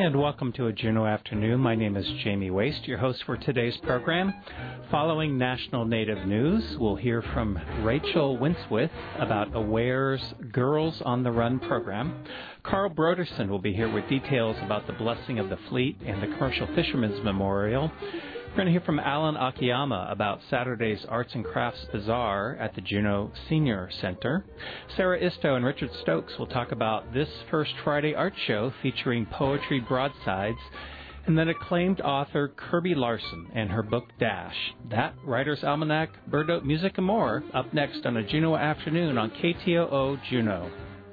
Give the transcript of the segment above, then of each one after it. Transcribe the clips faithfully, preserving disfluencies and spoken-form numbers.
And welcome to a Juneau Afternoon. My name is Jamie Waste, your host for today's program. Following National Native News, we'll hear from Rachel Winswith about AWARE's Girls on the Run program. Carl Broderson will be here with details about the blessing of the fleet and the Commercial Fishermen's Memorial. We're going to hear from Alan Akiyama about Saturday's Arts and Crafts Bazaar at the Juneau Senior Center. Sarah Isto and Richard Stokes will talk about this First Friday art show featuring poetry broadsides, and then acclaimed author Kirby Larson and her book Dash. That, Writer's Almanac, Bird Oak Music, and more up next on a Juneau Afternoon on K T O O Juneau.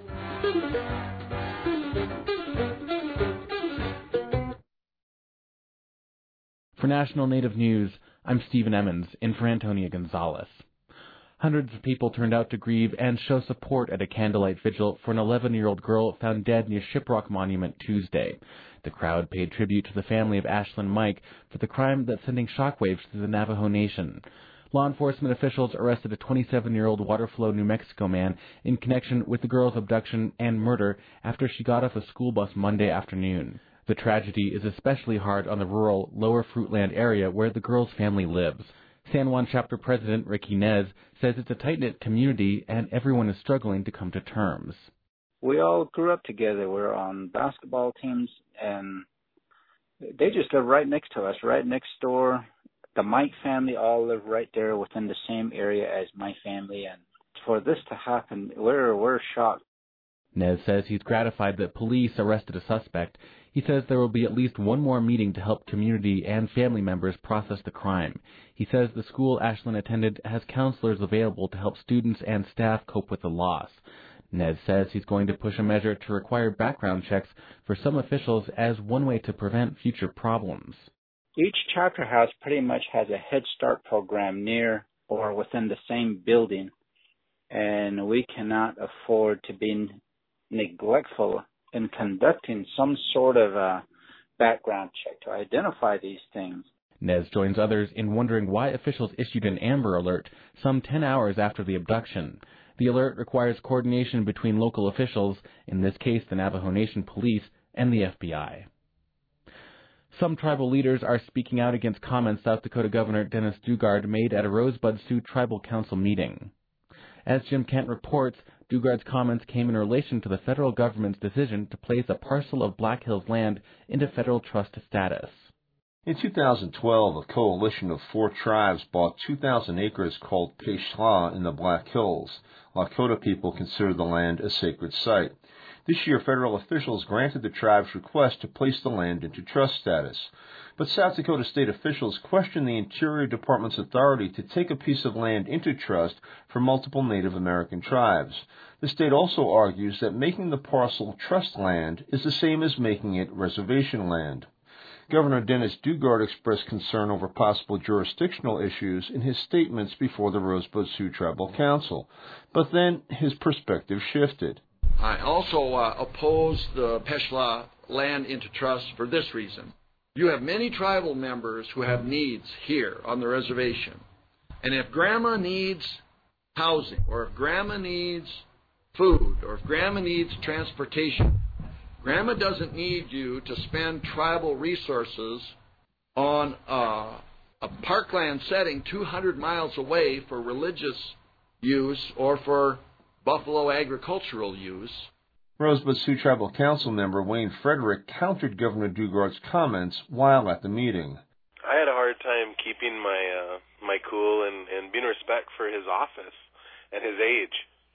For National Native News, I'm Stephen Emmons, in for Antonia Gonzalez. Hundreds of people turned out to grieve and show support at a candlelight vigil for an eleven-year-old girl found dead near Shiprock Monument Tuesday. The crowd paid tribute to the family of Ashlyn Mike for the crime that's sending shockwaves through the Navajo Nation. Law enforcement officials arrested a twenty-seven-year-old Waterflow, New Mexico man in connection with the girl's abduction and murder after she got off a school bus Monday afternoon. The tragedy is especially hard on the rural, lower Fruitland area where the girl's family lives. San Juan Chapter President Ricky Nez says it's a tight-knit community and everyone is struggling to come to terms. We all grew up together. We're on basketball teams, and they just live right next to us, right next door. The Mike family all live right there within the same area as my family, and for this to happen, we're we're shocked. Nez says he's gratified that police arrested a suspect. He says there will be at least one more meeting to help community and family members process the crime. He says the school Ashlyn attended has counselors available to help students and staff cope with the loss. Nez says he's going to push a measure to require background checks for some officials as one way to prevent future problems. Each chapter house pretty much has a Head Start program near or within the same building, and we cannot afford to be neglectful in conducting some sort of a background check to identify these things. Nez joins others in wondering why officials issued an Amber Alert some ten hours after the abduction. The alert requires coordination between local officials, in this case the Navajo Nation Police, and the F B I. Some tribal leaders are speaking out against comments South Dakota Governor Dennis Daugaard made at a Rosebud Sioux Tribal Council meeting. As Jim Kent reports, Daugaard's comments came in relation to the federal government's decision to place a parcel of Black Hills land into federal trust status. In two thousand twelve, a coalition of four tribes bought two thousand acres called Peshla in the Black Hills. Lakota people consider the land a sacred site. This year, federal officials granted the tribe's request to place the land into trust status. But South Dakota state officials questioned the Interior Department's authority to take a piece of land into trust for multiple Native American tribes. The state also argues that making the parcel trust land is the same as making it reservation land. Governor Dennis Daugaard expressed concern over possible jurisdictional issues in his statements before the Rosebud Sioux Tribal Council, but then his perspective shifted. I also uh, oppose the Peshla land into trust for this reason. You have many tribal members who have needs here on the reservation. And if grandma needs housing, or if grandma needs food, or if grandma needs transportation, grandma doesn't need you to spend tribal resources on uh, a parkland setting two hundred miles away for religious use or for buffalo agricultural use. Rosebud Sioux Tribal Council member Wayne Frederick countered Governor Daugaard's comments while at the meeting. I had a hard time keeping my uh, my cool and, and being respect for his office and his age.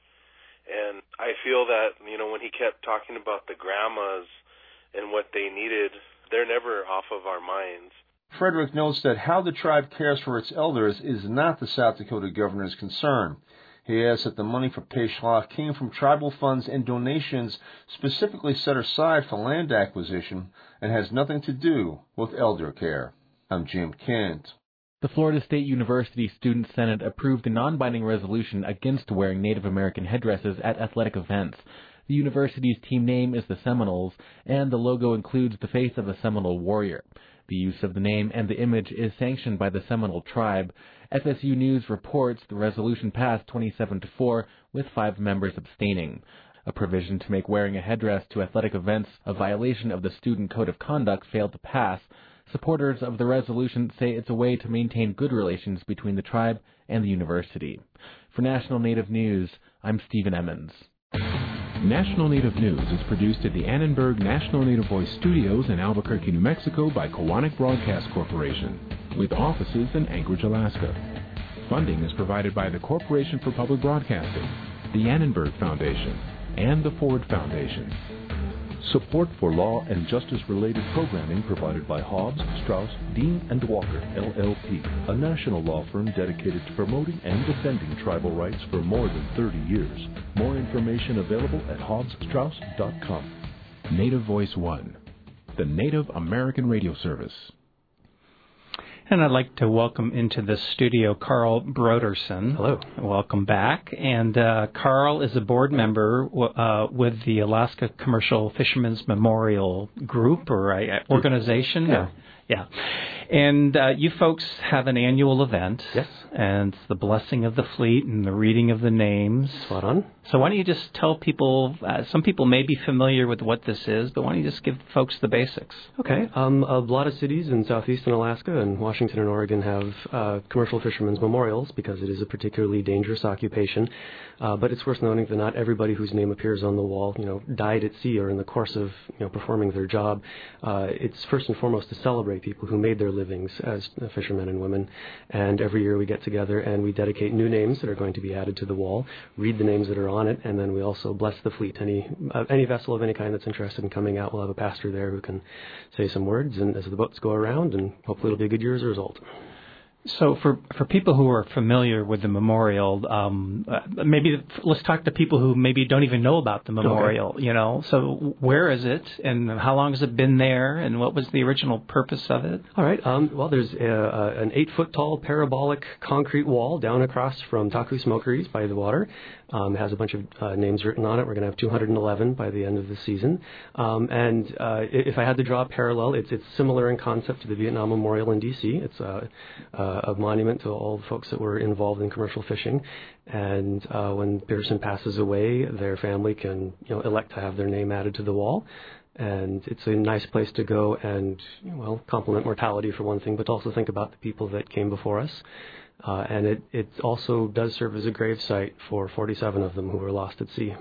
And I feel that, you know, when he kept talking about the grandmas and what they needed, they're never off of our minds. Frederick notes that how the tribe cares for its elders is not the South Dakota governor's concern. He adds that the money for Peshla came from tribal funds and donations specifically set aside for land acquisition and has nothing to do with elder care. I'm Jim Kent. The Florida State University Student Senate approved a non-binding resolution against wearing Native American headdresses at athletic events. The university's team name is the Seminoles, and the logo includes the face of a Seminole warrior. The use of the name and the image is sanctioned by the Seminole tribe. F S U News reports the resolution passed twenty-seven to four, with five members abstaining. a provision to make wearing a headdress to athletic events a violation of the Student Code of Conduct failed to pass, supporters of the resolution say it's a way to maintain good relations between the tribe and the university. For National Native News, I'm Stephen Emmons. National Native News is produced at the Annenberg National Native Voice Studios in Albuquerque, New Mexico by Kowanik Broadcast Corporation, with offices in Anchorage, Alaska. Funding is provided by the Corporation for Public Broadcasting, the Annenberg Foundation, and the Ford Foundation. Support for law and justice-related programming provided by Hobbs, Strauss, Dean and Walker, L L P, a national law firm dedicated to promoting and defending tribal rights for more than thirty years. More information available at hobbs strauss dot com. Native Voice One, the Native American Radio Service. And I'd like to welcome into the studio Carl Broderson. Hello. Welcome back. And uh, Carl is a board member uh, with the Alaska Commercial Fishermen's Memorial Group or uh, organization. Yeah. Yeah. And uh, you folks have an annual event. Yes. And it's the blessing of the fleet and the reading of the names. Spot on. So why don't you just tell people, uh, some people may be familiar with what this is, but why don't you just give folks the basics? Okay. Um, a lot of cities in southeastern Alaska and Washington and Oregon have uh, commercial fishermen's memorials because it is a particularly dangerous occupation. Uh, but it's worth noting that not everybody whose name appears on the wall, you know, died at sea or in the course of, you know, performing their job. Uh, it's first and foremost to celebrate people who made their livings as fishermen and women. And every year we get together and we dedicate new names that are going to be added to the wall, read the names that are on it, and then we also bless the fleet. Any uh, any vessel of any kind that's interested in coming out, we'll have a pastor there who can say some words and as the boats go around, and hopefully it'll be a good year as a result. So for, for people who are familiar with the memorial, um, uh, maybe let's talk to people who maybe don't even know about the memorial, okay. you know. So where is it and how long has it been there and what was the original purpose of it? All right. Um, well, there's a, a, an eight-foot-tall parabolic concrete wall down across from Taku Smokeries by the water. Um, it has a bunch of uh, names written on it. We're going to have two hundred eleven by the end of the season. Um, and uh, if I had to draw a parallel, it's, it's similar in concept to the Vietnam Memorial in D C. It's a, a monument to all the folks that were involved in commercial fishing. And uh, when Peterson passes away, their family can, you know, elect to have their name added to the wall. And it's a nice place to go and, well, compliment mortality for one thing, but also think about the people that came before us. Uh, and it, it also does serve as a grave site for forty-seven of them who were lost at sea.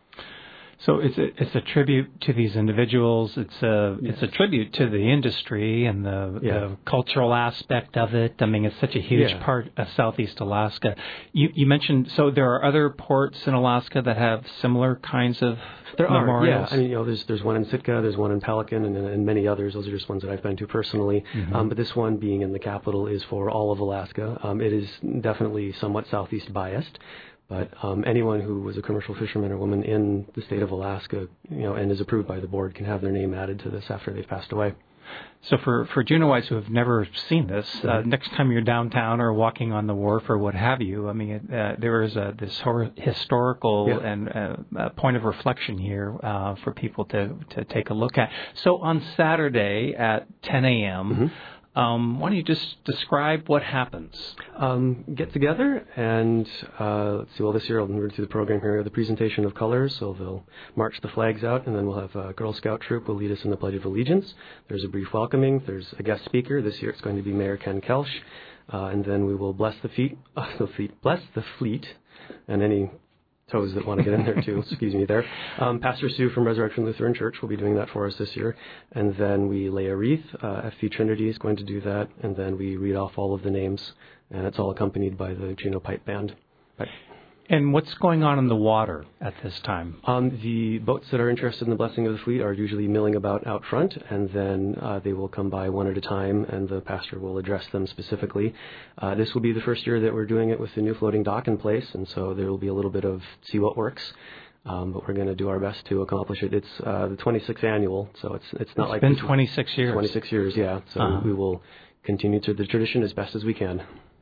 So it's a, it's a tribute to these individuals. It's a yes. it's a tribute to the industry and the, yeah. the cultural aspect of it. I mean, it's such a huge yeah. part of Southeast Alaska. You you mentioned so there are other ports in Alaska that have similar kinds of there memorials. Are, yeah. I mean, you know, there's there's one in Sitka, there's one in Pelican, and, and many others. Those are just ones that I've been to personally. Mm-hmm. Um, but this one, being in the capital, is for all of Alaska. Um, it is definitely somewhat southeast biased. But um, anyone who was a commercial fisherman or woman in the state of Alaska, you know, and is approved by the board can have their name added to this after they've passed away. So for, for Juneawites who have never seen this, mm-hmm. uh, next time you're downtown or walking on the wharf or what have you, I mean, uh, there is a, this hor- historical yeah. and uh, uh, point of reflection here uh, for people to, to take a look at. So on Saturday at ten a.m., mm-hmm. Um, why don't you just describe what happens? Um, get together and, uh, let's see, well, this year I'll move through the program here. We have the presentation of colors, so they'll march the flags out, and then we'll have a Girl Scout troop will lead us in the Pledge of Allegiance. There's a brief welcoming. There's a guest speaker. This year it's going to be Mayor Ken Kelsch. Uh, and then we will bless the feet, uh, the fleet, bless the fleet, and any toes that want to get in there too, excuse me there. Um, Pastor Sue from Resurrection Lutheran Church will be doing that for us this year. And then we lay a wreath. Uh, F V Trinity is going to do that. And then we read off all of the names. And it's all accompanied by the Juneau Pipe Band. Right. And what's going on in the water at this time? Um, the boats that are interested in the blessing of the fleet are usually milling about out front, and then uh, they will come by one at a time, and the pastor will address them specifically. Uh, this will be the first year that we're doing it with the new floating dock in place, and so there will be a little bit of see what works. Um, but we're going to do our best to accomplish it. It's uh, the twenty-sixth annual, so it's it's not it's like been twenty-six years. twenty-six years, yeah. So uh-huh. we will continue to the tradition as best as we can.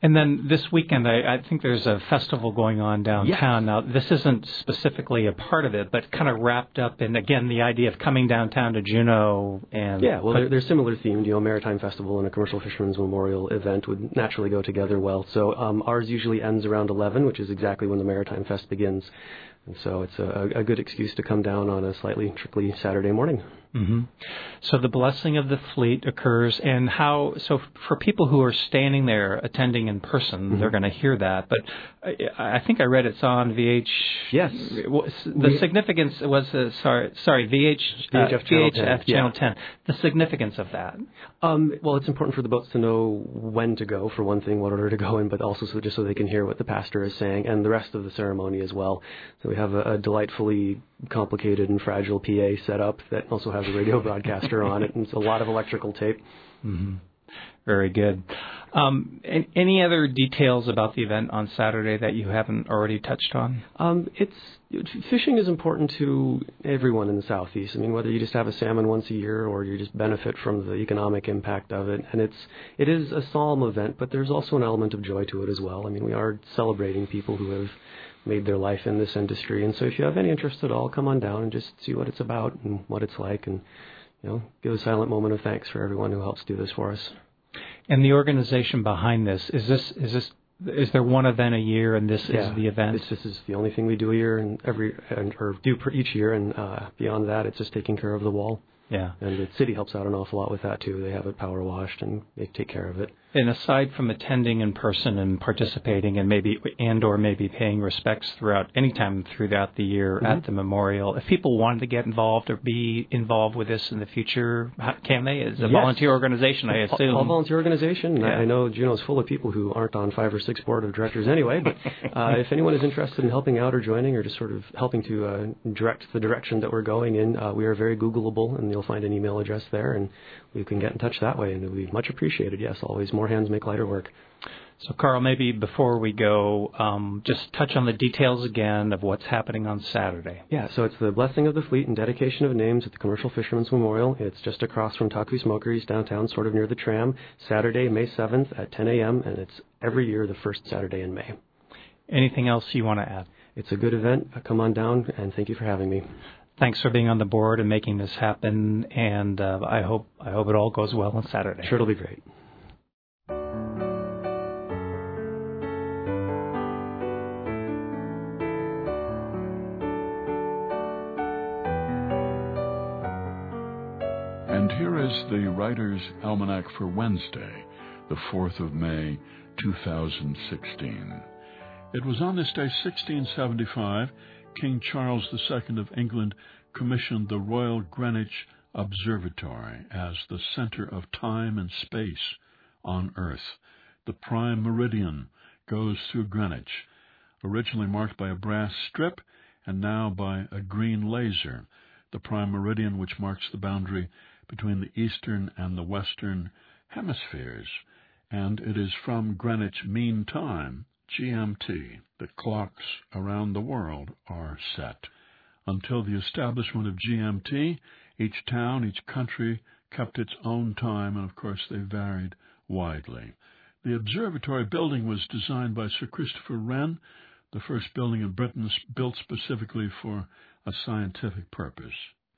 And then this weekend, I, I think there's a festival going on downtown. Yes. Now, this isn't specifically a part of it, but kind of wrapped up in, again, the idea of coming downtown to Juneau and... Yeah, well, put, they're, they're similar themed. You know, Maritime Festival and a Commercial Fisherman's Memorial event would naturally go together well. So um, ours usually ends around eleven, which is exactly when the Maritime Fest begins. And so it's a, a good excuse to come down on a slightly trickly Saturday morning. Mm-hmm. So the blessing of the fleet occurs, and how? So for people who are standing there attending in person, mm-hmm. they're going to hear that. But I, I think I read it's on V H. Yes. The we, significance was uh, sorry, sorry V H V H F uh, Channel V H F ten. Channel yeah. ten. The significance of that. Um, well, it's important for the boats to know when to go, for one thing, what order to go in, but also so just so they can hear what the pastor is saying and the rest of the ceremony as well. So we have a, a delightfully complicated and fragile P A set up that also has a radio broadcaster on it, and it's a lot of electrical tape. Mm-hmm. Very good. Um, any other details about the event on Saturday that you haven't already touched on? Um, it's fishing is important to everyone in the Southeast. I mean, whether you just have a salmon once a year or you just benefit from the economic impact of it. And it's it is a solemn event, but there's also an element of joy to it as well. I mean, we are celebrating people who have made their life in this industry. And so if you have any interest at all, come on down and just see what it's about and what it's like, and you know, give a silent moment of thanks for everyone who helps do this for us. And the organization behind this, is this is this is there one event a year, and this yeah, is the event? This, this is the only thing we do a year, and every and, or do per each year, and uh, beyond that, it's just taking care of the wall. Yeah, and the city helps out an awful lot with that too. They have it power washed, and they take care of it. And aside from attending in person and participating, and maybe and or maybe paying respects throughout any time throughout the year mm-hmm. at the memorial, if people wanted to get involved or be involved with this in the future, can they? It's a yes. volunteer organization, I assume. All volunteer organization. Yeah. I know Juneau's full of people who aren't on five or six board of directors anyway. But uh, if anyone is interested in helping out or joining, or just sort of helping to uh, direct the direction that we're going in, uh, we are very Googleable, and you'll find an email address there, and we can get in touch that way, and it would be much appreciated. Yes, always more hands make lighter work. So, Carl, maybe before we go, um, just touch on the details again of what's happening on Saturday. Yeah, so it's the Blessing of the Fleet and Dedication of Names at the Commercial Fisherman's Memorial. It's just across from Taku Smokeries downtown, sort of near the tram, Saturday, May seventh at ten a.m., and it's every year the first Saturday in May. Anything else you want to add? It's a good event. Come on down, and thank you for having me. Thanks for being on the board and making this happen, and uh, I hope I hope it all goes well on Saturday. Sure, it'll be great. And here is the Writer's Almanac for Wednesday, the fourth of May, two thousand sixteen. It was on this day, sixteen seventy-five, King Charles the Second of England commissioned the Royal Greenwich Observatory as the center of time and space on Earth. The prime meridian goes through Greenwich, originally marked by a brass strip and now by a green laser. The prime meridian, which marks the boundary between the eastern and the western hemispheres, and it is from Greenwich Mean Time, G M T, that clocks around the world are set. Until the establishment of G M T, each town, each country kept its own time, and of course they varied widely. The observatory building was designed by Sir Christopher Wren, the first building in Britain built specifically for a scientific purpose.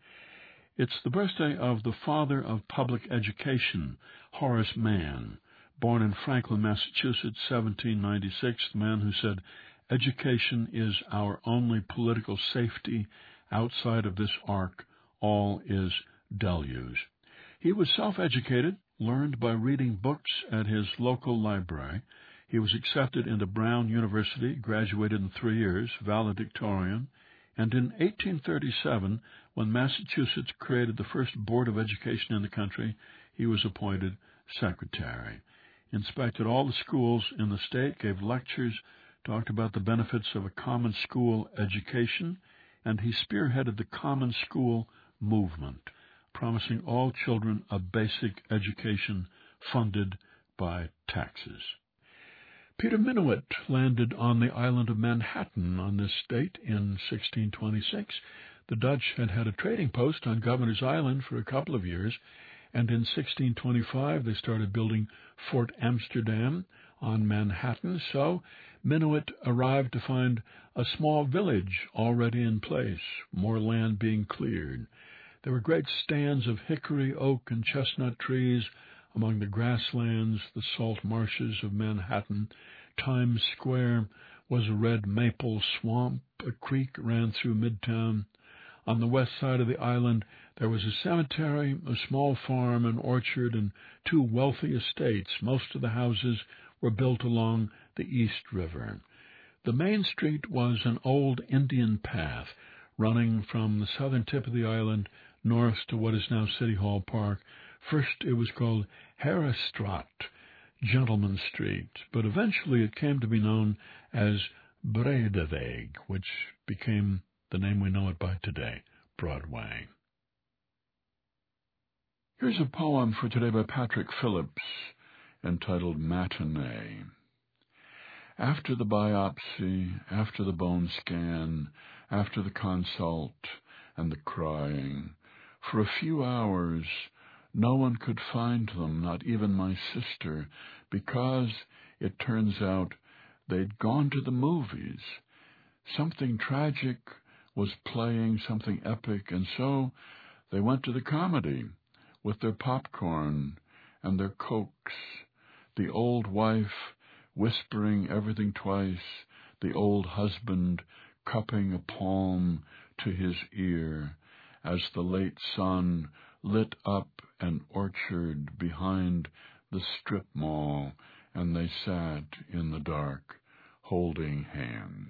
It's the birthday of the father of public education, Horace Mann, born in Franklin, Massachusetts, seventeen ninety-six, the man who said, "Education is our only political safety. Outside of this ark, all is deluge." He was self-educated, learned by reading books at his local library. He was accepted into Brown University, graduated in three years, valedictorian, and in eighteen thirty-seven, when Massachusetts created the first Board of Education in the country, he was appointed secretary. Inspected all the schools in the state, gave lectures, talked about the benefits of a common school education, and he spearheaded the common school movement, promising all children a basic education funded by taxes. Peter Minuit landed on the island of Manhattan on this date in sixteen twenty-six. The Dutch had had a trading post on Governor's Island for a couple of years, And in sixteen twenty-five, they started building Fort Amsterdam on Manhattan. So Minuit arrived to find a small village already in place, more land being cleared. There were great stands of hickory, oak, and chestnut trees among the grasslands, the salt marshes of Manhattan. Times Square was a red maple swamp. A creek ran through Midtown. On the west side of the island, there was a cemetery, a small farm, an orchard, and two wealthy estates. Most of the houses were built along the East River. The main street was an old Indian path running from the southern tip of the island north to what is now City Hall Park. First it was called Herrestraat, Gentleman Street, but eventually it came to be known as Breedeweg, which became the name we know it by today, Broadway. Here's a poem for today by Patrick Phillips, entitled Matinee. After the biopsy, after the bone scan, after the consult and the crying, for a few hours no one could find them, not even my sister, because, it turns out, they'd gone to the movies. Something tragic was playing, something epic, and so they went to the comedy with their popcorn and their cokes, the old wife whispering everything twice, the old husband cupping a palm to his ear, as the late sun lit up an orchard behind the strip mall, and they sat in the dark, holding hands.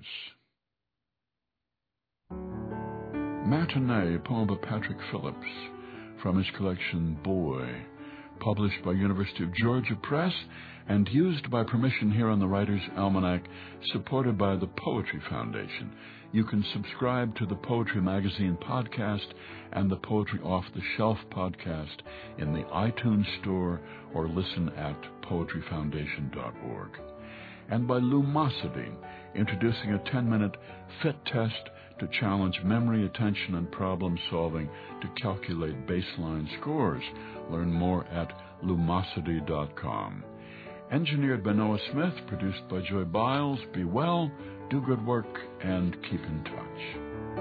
Matinee, a poem by Patrick Phillips, from his collection Boy, published by University of Georgia Press and used by permission here on the Writer's Almanac, supported by the Poetry Foundation. You can subscribe to the Poetry Magazine podcast and the Poetry Off the Shelf podcast in the iTunes Store or listen at poetry foundation dot org. And by Lumosity, introducing a ten-minute fit test to challenge memory, attention, and problem-solving to calculate baseline scores. Learn more at lumosity dot com. Engineered by Noah Smith, produced by Joy Biles. Be well, do good work, and keep in touch.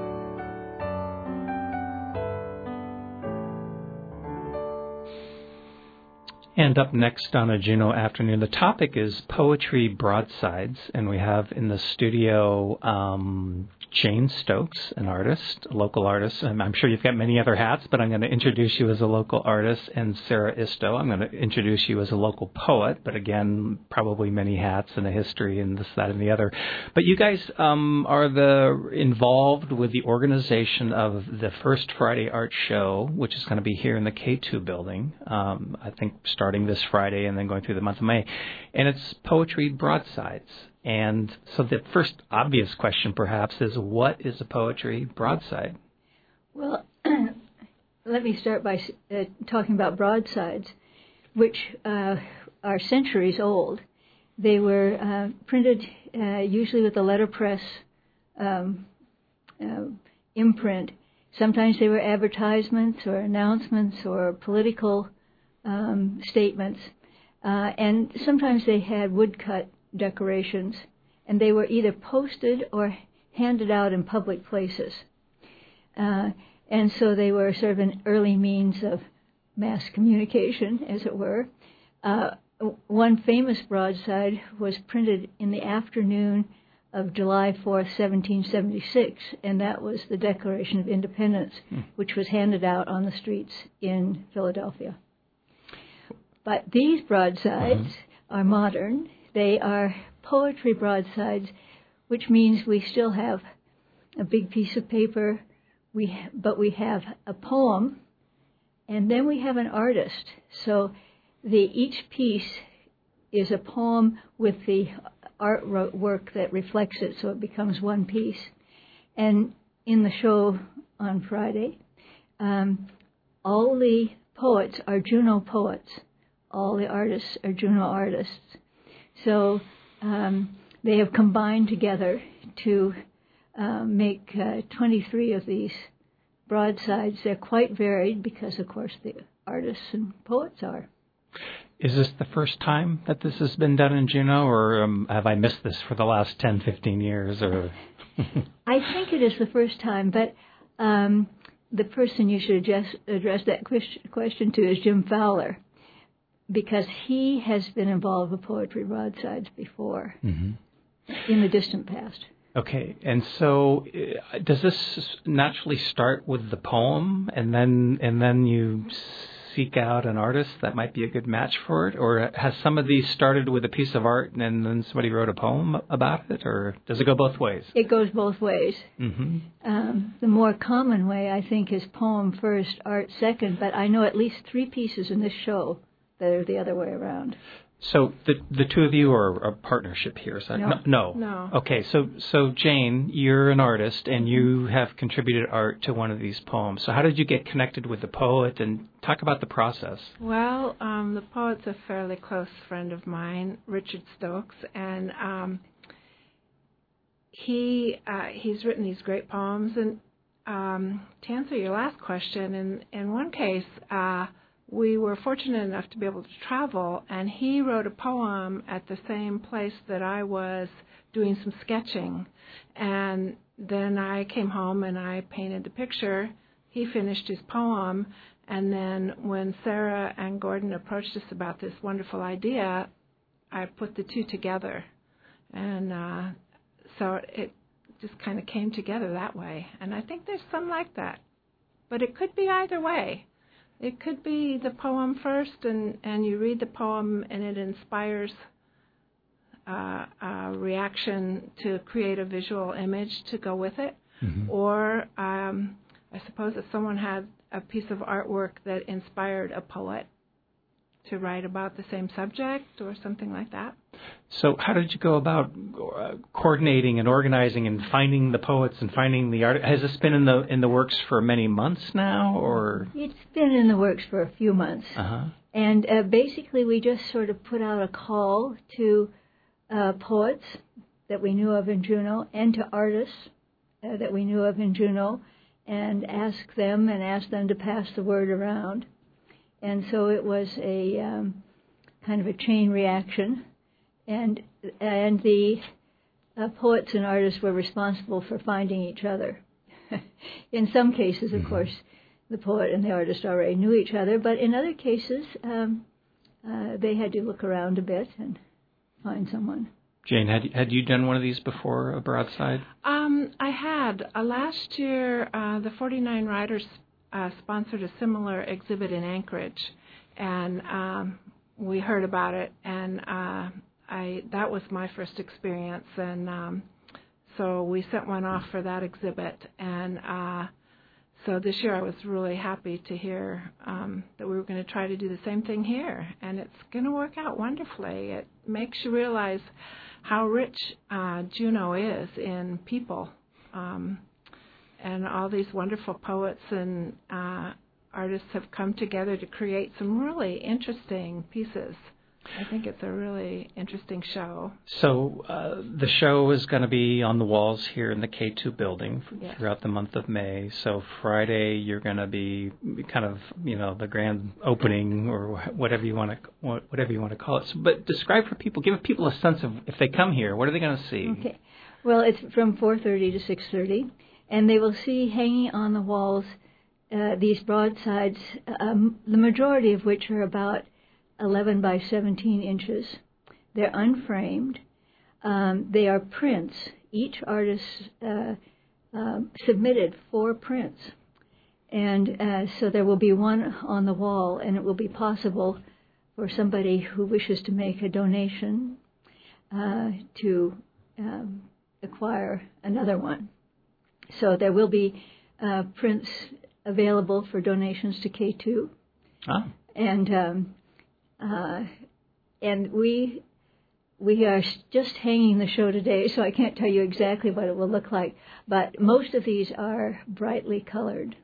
And up next on a Juno afternoon, the topic is poetry broadsides, and we have in the studio um, Jane Stokes, an artist, a local artist. And I'm sure you've got many other hats, but I'm going to introduce you as a local artist. And Sarah Isto, I'm going to introduce you as a local poet, but again, probably many hats and a history and this, that, and the other. But you guys um, are the involved with the organization of the First Friday Art Show, which is going to be here in the K two building, um, I think starting this Friday and then going through the month of May. And it's poetry broadsides. And so the first obvious question, perhaps, is what is a poetry broadside? Well, let me start by uh, talking about broadsides, which uh, are centuries old. They were uh, printed uh, usually with a letterpress um, uh, imprint. Sometimes they were advertisements or announcements or political um, statements. Uh, and sometimes they had woodcut decorations, and they were either posted or handed out in public places. Uh, and so they were sort of an early means of mass communication, as it were. Uh, one famous broadside was printed in the afternoon of July fourth, seventeen seventy-six, and that was the Declaration of Independence, hmm. which was handed out on the streets in Philadelphia. But these broadsides mm-hmm. are modern. They are poetry broadsides, which means we still have a big piece of paper, we but we have a poem, and then we have an artist. So the each piece is a poem with the artwork that reflects it, so it becomes one piece. And in the show on Friday, um, all the poets are Juno poets. All the artists are Juno artists. So um, they have combined together to uh, make uh, twenty-three of these broadsides. They're quite varied because, of course, the artists and poets are. Is this the first time that this has been done in Juneau, or um, have I missed this for the last ten, fifteen years? Or I think it is the first time, but um, the person you should address, address that question to is Jim Fowler, because he has been involved with poetry broadsides before, mm-hmm. in the distant past. Okay, and so uh, does this naturally start with the poem, and then and then you seek out an artist that might be a good match for it, or has some of these started with a piece of art and then somebody wrote a poem about it, or does it go both ways? It goes both ways. Mm-hmm. Um, the more common way, I think, is poem first, art second, but I know at least three pieces in this show that are the other way around. So the the two of you are a partnership here, is that no. no? No. Okay, so so Jane, you're an artist and you have contributed art to one of these poems. So how did you get connected with the poet, and talk about the process? Well, um, the poet's a fairly close friend of mine, Richard Stokes, and um, he uh, he's written these great poems. And um, to answer your last question, in in one case. Uh, We were fortunate enough to be able to travel, and he wrote a poem at the same place that I was doing some sketching. And then I came home and I painted the picture. He finished his poem, and then when Sarah and Gordon approached us about this wonderful idea, I put the two together. And uh, so it just kind of came together that way. And I think there's some like that. But it could be either way. It could be the poem first, and, and you read the poem, and it inspires uh, a reaction to create a visual image to go with it. Mm-hmm. Or um, I suppose if someone had a piece of artwork that inspired a poet to write about the same subject or something like that. So how did you go about uh, coordinating and organizing and finding the poets and finding the art? Has this been in the in the works for many months now, or? It's been in the works for a few months. Uh-huh. And uh, basically we just sort of put out a call to uh, poets that we knew of in Juneau and to artists uh, that we knew of in Juneau, and asked them and asked them to pass the word around. And so it was a um, kind of a chain reaction, and and the uh, poets and artists were responsible for finding each other. In some cases, of course, the poet and the artist already knew each other, but in other cases, um, uh, they had to look around a bit and find someone. Jane, had had you done one of these before, a broadside? Um, I had. Uh, last year, uh, the forty-nine Writers Uh, sponsored a similar exhibit in Anchorage, and um, we heard about it, and uh, I that was my first experience, and um, so we sent one off for that exhibit, and uh, so this year I was really happy to hear um, that we were going to try to do the same thing here, and it's going to work out wonderfully. It makes you realize how rich uh, Juneau is in people. Um, And all these wonderful poets and uh, artists have come together to create some really interesting pieces. I think it's a really interesting show. So uh, the show is going to be on the walls here in the K two building yes. throughout the month of May. So Friday you're going to be kind of, you know, the grand opening or whatever you want to whatever you want to call it. So, but describe for people, give people a sense of if they come here, what are they going to see? Okay. Well, it's from four thirty to six thirty. And they will see hanging on the walls uh, these broadsides, um, the majority of which are about eleven by seventeen inches. They're unframed. Um, they are prints. Each artist uh, uh, submitted four prints. And uh, so there will be one on the wall, and it will be possible for somebody who wishes to make a donation uh, to um, acquire another one. So there will be uh, prints available for donations to K two, oh. and um, uh, and we we are just hanging the show today, so I can't tell you exactly what it will look like. But most of these are brightly colored,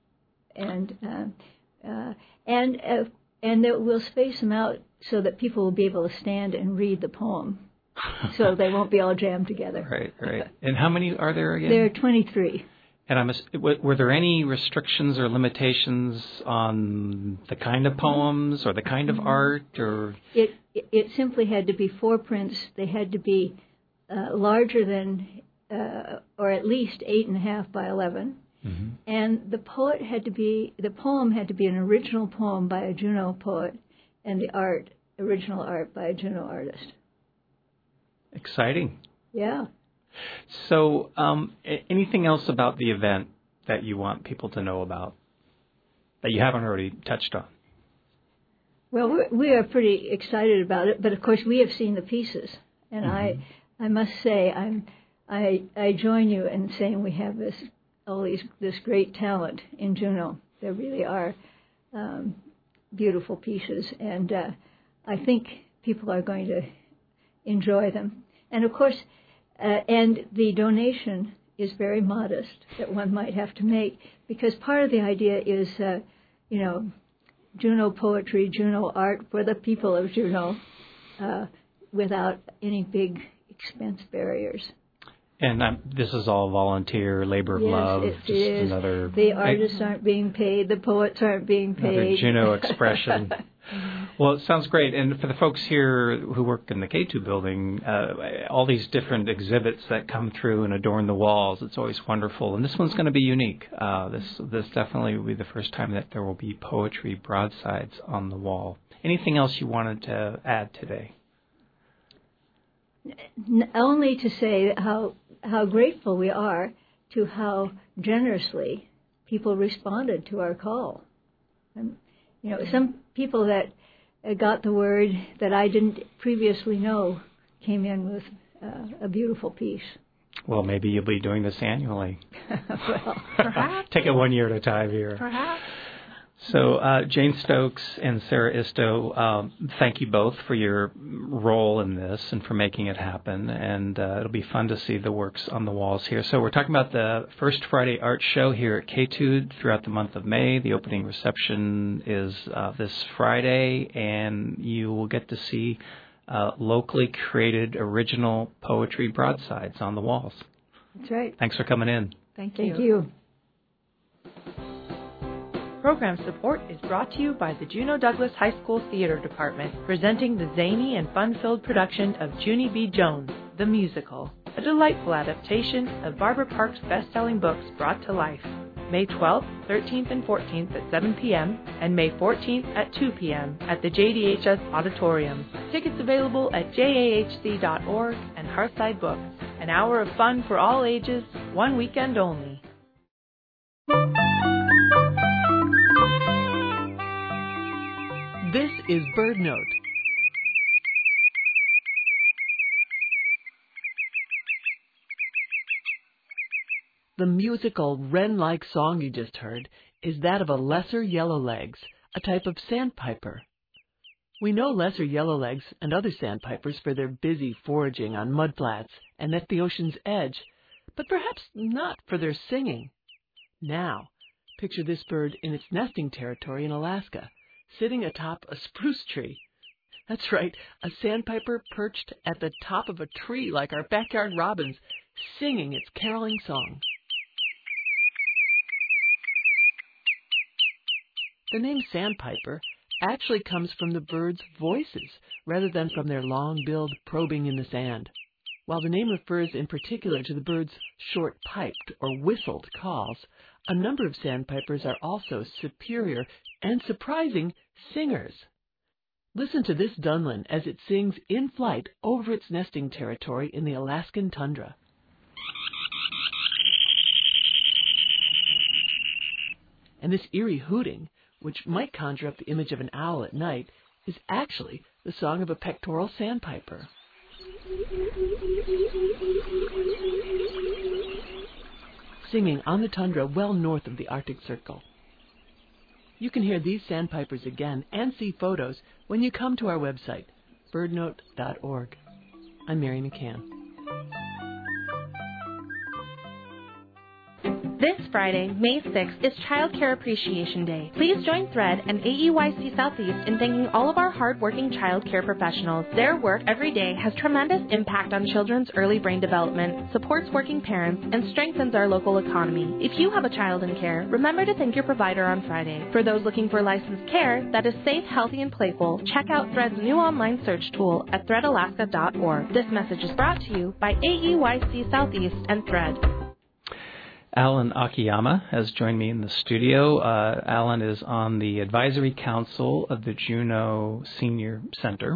and uh, uh, and uh, and we'll space them out so that people will be able to stand and read the poem. So they won't be all jammed together. Right, right. And how many are there again? There are twenty-three. And I'm, were there any restrictions or limitations on the kind of poems or the kind of art, or it it simply had to be four prints. They had to be uh, larger than, uh, or at least eight and a half by eleven, mm-hmm. and the poet had to be the poem had to be an original poem by a Juneau poet, and the art original art by a Juneau artist. Exciting. Yeah. So, um, anything else about the event that you want people to know about that you haven't already touched on? Well, we're, we are pretty excited about it, but of course we have seen the pieces, and mm-hmm. I, I must say, I'm, I, I join you in saying we have this, all these, this great talent in Juneau. There really are um, beautiful pieces, and uh, I think people are going to enjoy them, and of course. Uh, and the donation is very modest that one might have to make, because part of the idea is, uh, you know, Juneau poetry, Juneau art for the people of Juneau, uh, without any big expense barriers. And um, this is all volunteer labor of yes, love. It just is. Another. The artists aren't being paid. The poets aren't being paid. Another Juneau expression. Well, it sounds great. And for the folks here who work in the K two building, uh, all these different exhibits that come through and adorn the walls, it's always wonderful. And this one's going to be unique. Uh, this this definitely will be the first time that there will be poetry broadsides on the wall. Anything else you wanted to add today? Only to say how how grateful we are to how generously people responded to our call. And, you know, some people that uh, got the word that I didn't previously know came in with uh, a beautiful piece. Well, maybe you'll be doing this annually. Well, perhaps. Take it one year at a time here. Perhaps. So, uh, Jane Stokes and Sarah Isto, um, thank you both for your role in this and for making it happen. And uh, it'll be fun to see the works on the walls here. So we're talking about the First Friday Art Show here at K two D throughout the month of May. The opening reception is uh, this Friday, and you will get to see uh, locally created original poetry broadsides on the walls. That's right. Thanks for coming in. Thank you. Thank you. Program support is brought to you by the Juneau Douglas High School Theater Department, presenting the zany and fun-filled production of Junie B. Jones, the musical, a delightful adaptation of Barbara Park's best-selling books brought to life. May twelfth, thirteenth, and fourteenth at seven p.m. and May fourteenth at two p.m. at the J D H S Auditorium. Tickets available at J A H C dot org and Hearthside Books. An hour of fun for all ages, one weekend only. This is Bird Note. The musical wren-like song you just heard is that of a lesser yellowlegs, a type of sandpiper. We know lesser yellowlegs and other sandpipers for their busy foraging on mudflats and at the ocean's edge, but perhaps not for their singing. Now, picture this bird in its nesting territory in Alaska, sitting atop a spruce tree. That's right, a sandpiper perched at the top of a tree like our backyard robins, singing its caroling song. The name sandpiper actually comes from the bird's voices rather than from their long-billed probing in the sand. While the name refers in particular to the bird's short piped or whistled calls, a number of sandpipers are also superior and surprising singers. Listen to this dunlin as it sings in flight over its nesting territory in the Alaskan tundra. And this eerie hooting, which might conjure up the image of an owl at night, is actually the song of a pectoral sandpiper. Singing on the tundra well north of the Arctic Circle. You can hear these sandpipers again and see photos when you come to our website, bird note dot org. I'm Mary McCann. This Friday, May sixth, is Child Care Appreciation Day. Please join THREAD and A E Y C Southeast in thanking all of our hard-working child care professionals. Their work every day has tremendous impact on children's early brain development, supports working parents, and strengthens our local economy. If you have a child in care, remember to thank your provider on Friday. For those looking for licensed care that is safe, healthy, and playful, check out THREAD's new online search tool at thread alaska dot org. This message is brought to you by A E Y C Southeast and THREAD. Alan Akiyama has joined me in the studio. Uh, Alan is on the advisory council of the Juneau Senior Center.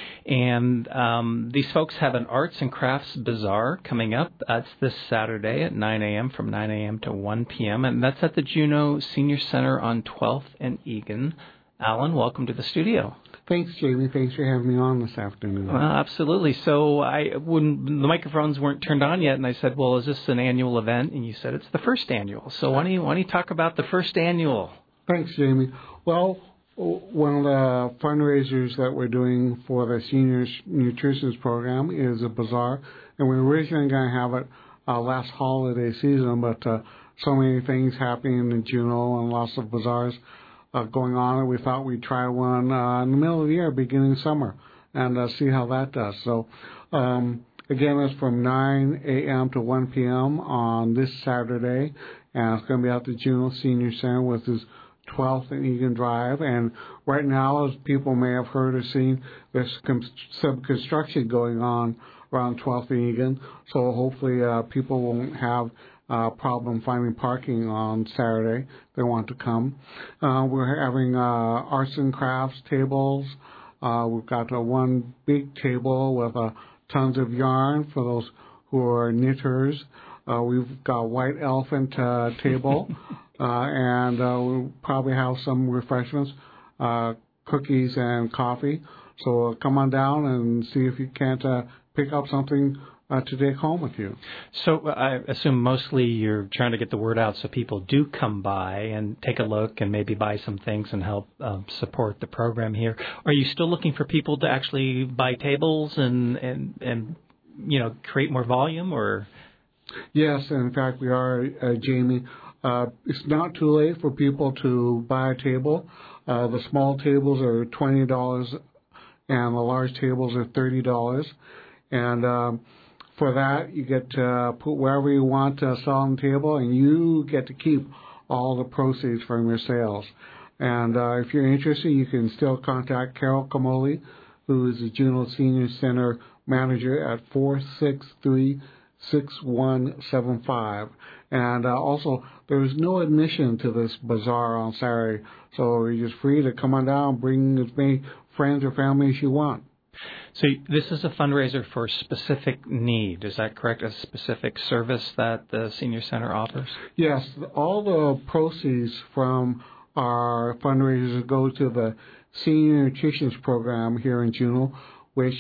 And um, these folks have an arts and crafts bazaar coming up. That's this Saturday at nine a.m. from nine a.m. to one p.m. And that's at the Juneau Senior Center on twelfth and Egan. Alan, welcome to the studio. Thanks, Jamie. Thanks for having me on this afternoon. Well, absolutely. So I, when the microphones weren't turned on yet, and I said, well, is this an annual event? And you said it's the first annual. So why don't you, why don't you talk about the first annual? Thanks, Jamie. Well, one of the fundraisers that we're doing for the Senior Nutrition Program is a bazaar. And we were originally going to have it uh, last holiday season, but uh, so many things happening in Juneau and lots of bazaars Uh, going on, and we thought we'd try one uh, in the middle of the year, beginning summer, and uh, see how that does. So, um, again, it's from nine a.m. to one p.m. on this Saturday, and it's going to be at the Juneau Senior Center, with this twelfth and Egan Drive. And right now, as people may have heard or seen, there's some construction going on around twelfth and Egan, so hopefully uh, people won't have Uh, problem finding parking on Saturday. They want to come. Uh, we're having uh, arts and crafts tables. Uh, we've got uh, one big table with uh, tons of yarn for those who are knitters. Uh, we've got white elephant uh, table, uh, and uh, we'll probably have some refreshments, uh, cookies and coffee. So uh, come on down and see if you can't uh, pick up something Uh, to take home with you. So I assume mostly you're trying to get the word out so people do come by and take a look and maybe buy some things and help um, support the program here. Are you still looking for people to actually buy tables and, and, and you know, create more volume? Or Yes, in fact we are, uh, Jamie. Uh, it's not too late for people to buy a table. Uh, the small tables are twenty dollars and the large tables are thirty dollars. And um, for that, you get to put wherever you want to sell on the table, and you get to keep all the proceeds from your sales. And uh, if you're interested, you can still contact Carol Kamoli, who is the Juneau Senior Center manager, at four six three, six one seven five. And uh, also, there's no admission to this bazaar on Saturday, so you're just free to come on down, bring as many friends or family as you want. So this is a fundraiser for a specific need, is that correct? A specific service that the Senior Center offers? Yes, all the proceeds from our fundraisers go to the Senior Nutrition Program here in Juneau, which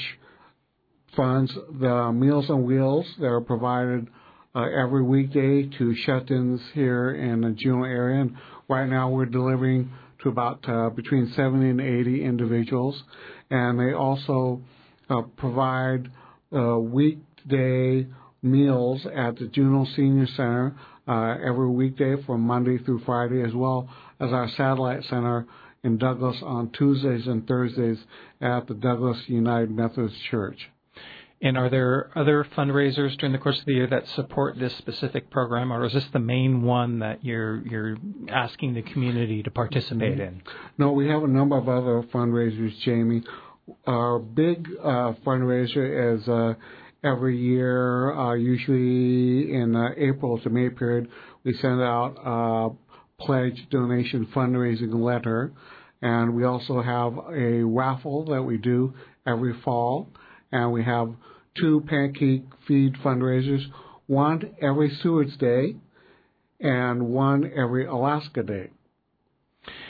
funds the Meals on Wheels that are provided uh, every weekday to shut-ins here in the Juneau area. And right now we're delivering to about uh, between seventy and eighty individuals. And they also uh, provide uh, weekday meals at the Juneau Senior Center uh, every weekday from Monday through Friday, as well as our satellite center in Douglas on Tuesdays and Thursdays at the Douglas United Methodist Church. And are there other fundraisers during the course of the year that support this specific program, or is this the main one that you're you're asking the community to participate in? No, we have a number of other fundraisers, Jamie. Our big uh, fundraiser is uh, every year, uh, usually in the April to May period, we send out a pledge donation fundraising letter. And we also have a raffle that we do every fall. And we have two pancake feed fundraisers, one every Seward's Day and one every Alaska Day.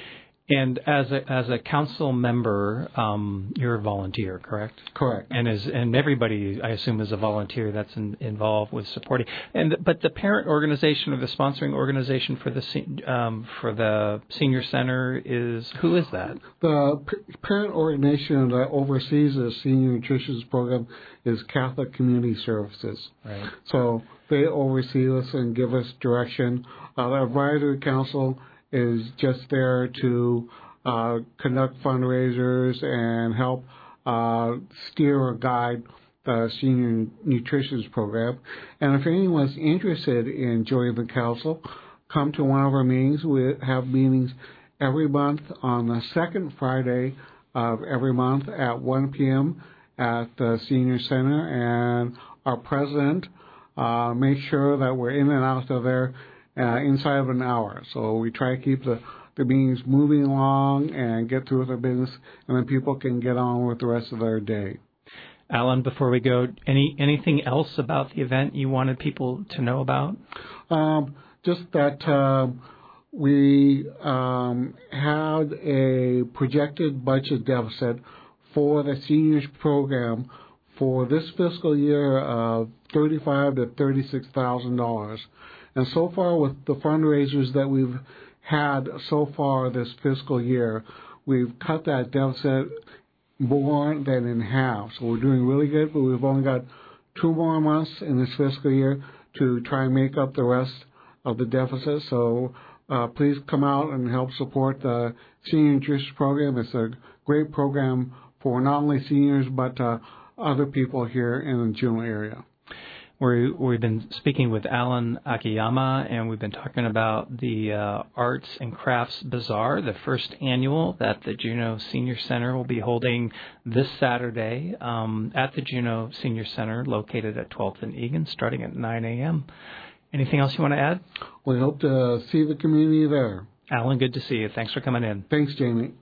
And as a as a council member, um, you're a volunteer, correct? Correct. And as and everybody, I assume, is a volunteer that's in, involved with supporting. And but the parent organization or the sponsoring organization for the um, for the senior center is who is that? The p- parent organization that oversees the senior nutrition program is Catholic Community Services. Right. So they oversee us and give us direction. Uh, the advisory council is just there to uh, conduct fundraisers and help uh, steer or guide the senior nutrition program. And if anyone's interested in joining the council, come to one of our meetings. We have meetings every month on the second Friday of every month at one p.m. at the Senior Center. And our president uh, makes sure that we're in and out of there Uh, inside of an hour. So we try to keep the, the meetings moving along and get through with their business, and then people can get on with the rest of their day. Alan, before we go, any anything else about the event you wanted people to know about? Um, just that uh, we um, had a projected budget deficit for the seniors program for this fiscal year of thirty-five to thirty-six thousand dollars. And so far, with the fundraisers that we've had so far this fiscal year, we've cut that deficit more than in half. So we're doing really good, but we've only got two more months in this fiscal year to try and make up the rest of the deficit. So uh, please come out and help support the Senior Nutrition Program. It's a great program for not only seniors, but uh, other people here in the Juneau area. We're, we've been speaking with Alan Akiyama, and we've been talking about the uh, Arts and Crafts Bazaar, the first annual that the Juneau Senior Center will be holding this Saturday um, at the Juneau Senior Center, located at twelfth and Egan, starting at nine a.m. Anything else you want to add? We hope to see the community there. Alan, good to see you. Thanks for coming in. Thanks, Jamie.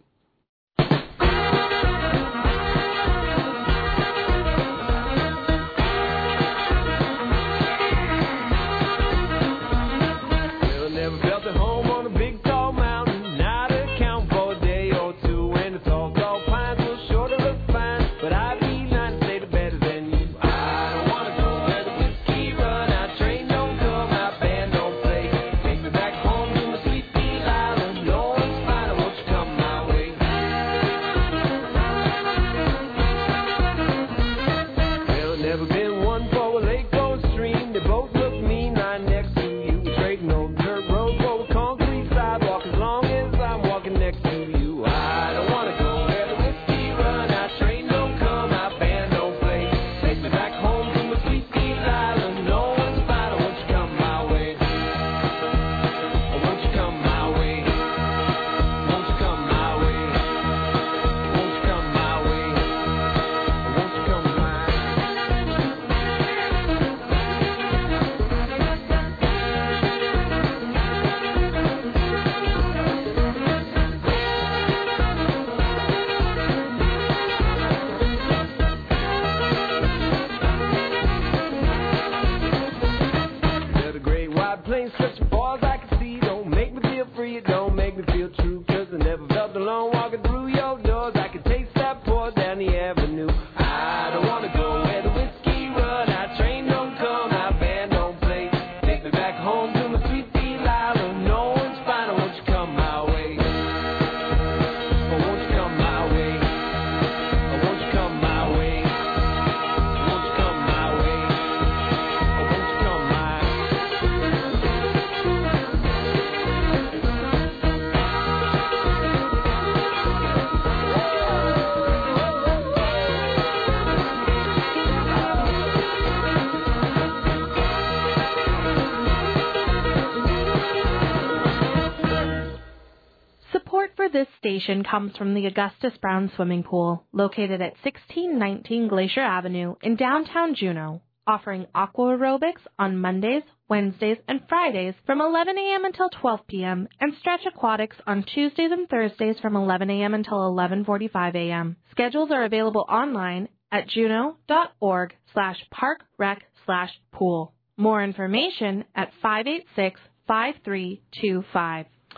This station comes from the Augustus Brown Swimming Pool, located at sixteen nineteen Glacier Avenue in downtown Juneau, offering aqua aerobics on Mondays, Wednesdays, and Fridays from eleven a.m. until twelve p.m. and stretch aquatics on Tuesdays and Thursdays from eleven a.m. until eleven forty-five a.m. Schedules are available online at juneau.org slash parkrec slash pool. More information at five eight six, five three two five.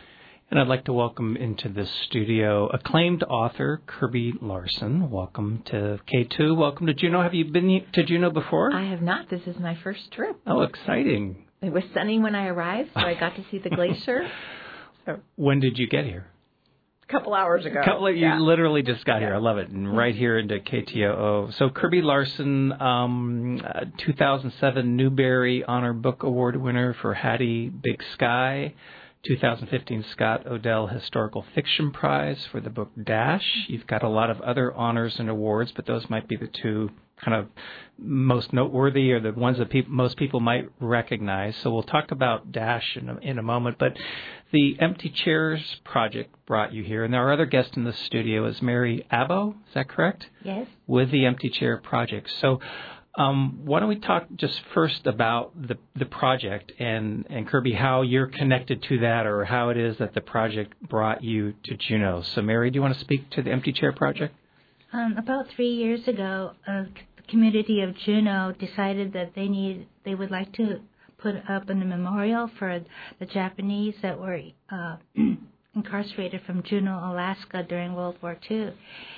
And I'd like to welcome into the studio acclaimed author Kirby Larson. Welcome to K two. Welcome to Juneau. Have you been to Juneau before? I have not. This is my first trip. Oh, exciting. It was sunny when I arrived, so I got to see the glacier. So, when did you get here? a couple hours ago. Couple, you yeah. literally just got yeah. here. I love it. And right here into K T O O. So Kirby Larson, um, uh, two thousand seven Newbery Honor Book Award winner for Hattie Big Sky. two thousand fifteen Scott Odell Historical Fiction Prize for the book Dash. You've got a lot of other honors and awards, but those might be the two kind of most noteworthy or the ones that peop- most people might recognize. So we'll talk about Dash in a, in a moment. But the Empty Chairs Project brought you here, and our other guest in the studio is Mary Abbo. Is that correct? Yes. With the Empty Chair Project. So Um, why don't we talk just first about the the project and, and Kirby, how you're connected to that or how it is that the project brought you to Juneau. So, Mary, do you want to speak to the Empty Chair Project? Um, about three years ago, uh, the community of Juneau decided that they need they would like to put up a memorial for the Japanese that were uh, incarcerated from Juneau, Alaska during World War Two.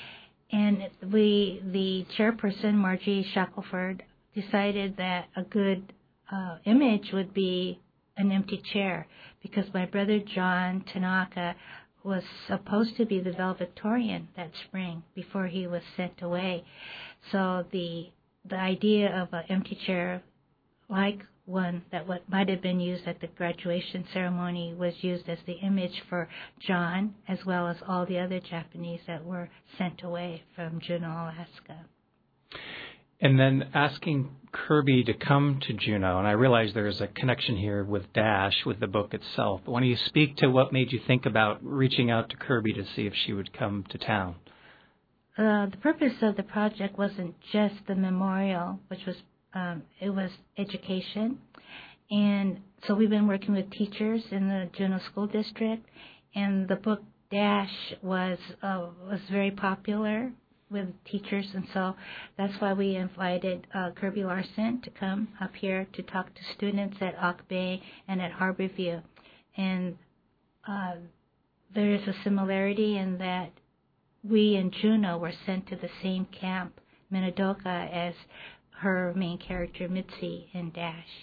And we, the chairperson, Margie Shackelford, decided that a good uh, image would be an empty chair because my brother John Tanaka was supposed to be the valedictorian that spring before he was sent away. So the the idea of an empty chair, like one that what might have been used at the graduation ceremony, was used as the image for John, as well as all the other Japanese that were sent away from Juneau, Alaska. And then asking Kirby to come to Juneau, and I realize there's a connection here with Dash, with the book itself, but why don't you speak to what made you think about reaching out to Kirby to see if she would come to town? Uh, the purpose of the project wasn't just the memorial, which was Um, it was education, and so we've been working with teachers in the Juneau School District, and the book Dash was uh, was very popular with teachers, and so that's why we invited uh, Kirby Larson to come up here to talk to students at Auk Bay and at Harborview, and uh, there is a similarity in that we in Juneau were sent to the same camp, Minidoka, as her main character, Mitzi, in Dash.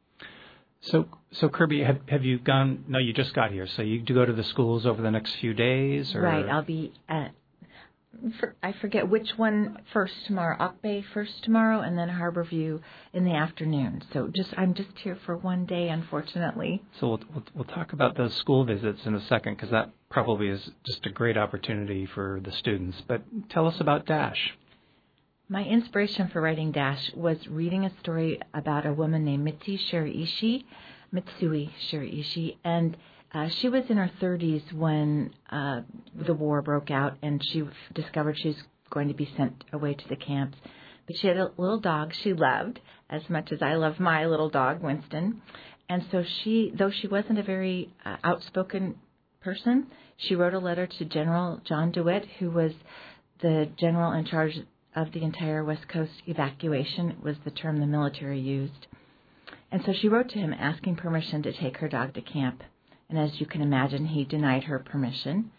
So, so Kirby, have, have you gone? No, you just got here. So you do go to the schools over the next few days, or right? I'll be at. For, I forget which one first tomorrow. Auk Bay first tomorrow, and then Harborview in the afternoon. So just I'm just here for one day, unfortunately. So we'll we'll, we'll talk about those school visits in a second, because that probably is just a great opportunity for the students. But tell us about Dash. My inspiration for writing Dash was reading a story about a woman named Mitzi Shiraishi, Mitsui Shiraishi, and uh, she was in her thirties when uh, the war broke out, and she discovered she was going to be sent away to the camps. But she had a little dog she loved as much as I love my little dog, Winston. And so she, though she wasn't a very uh, outspoken person, she wrote a letter to General John DeWitt, who was the general in charge of the entire West Coast evacuation, was the term the military used. And so she wrote to him asking permission to take her dog to camp. And as you can imagine, he denied her permission.